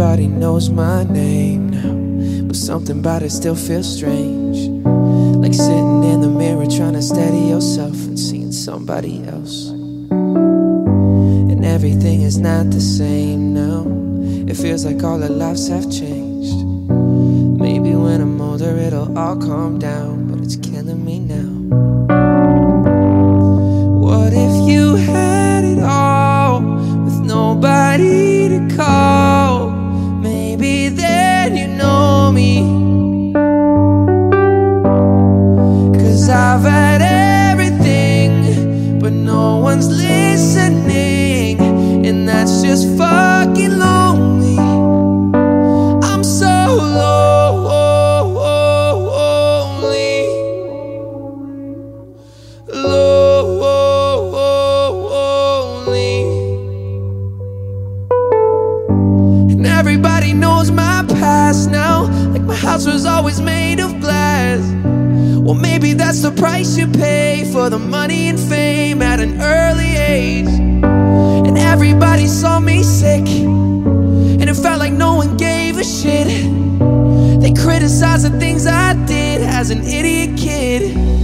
Everybody knows my name now, but something about it still feels strange. Like sitting in the mirror trying to steady yourself and seeing somebody else. And everything is not the same now. It feels like all our lives have changed. Maybe when I'm older it'll all calm down, but it's killing me now. What if you had it all with nobody to call? Maybe then you know me. 'Cause I've had everything, but no one's listening, and that's just fucking lonely. I'm so lonely, lonely. And everybody knows my past now, like my house was always made of glass. Well, maybe that's the price you pay for the money and fame at an early age. And everybody saw me sick, and it felt like no one gave a shit. They criticized the things I did as an idiot kid.